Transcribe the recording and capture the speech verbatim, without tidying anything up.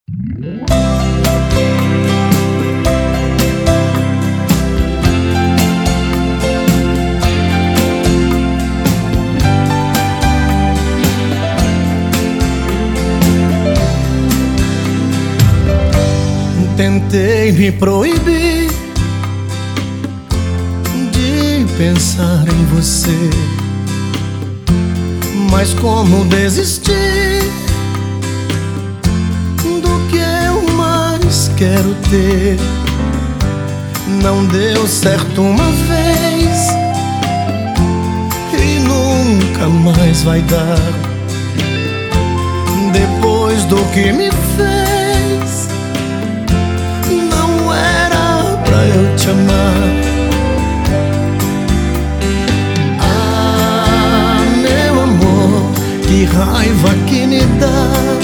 Tentei me proibir de pensar em você, mas como desistir do que eu mais quero ter? Não deu certo uma vez e nunca mais vai dar. Depois do que me fez, não era pra eu te amar. Ah, meu amor, que raiva que me dá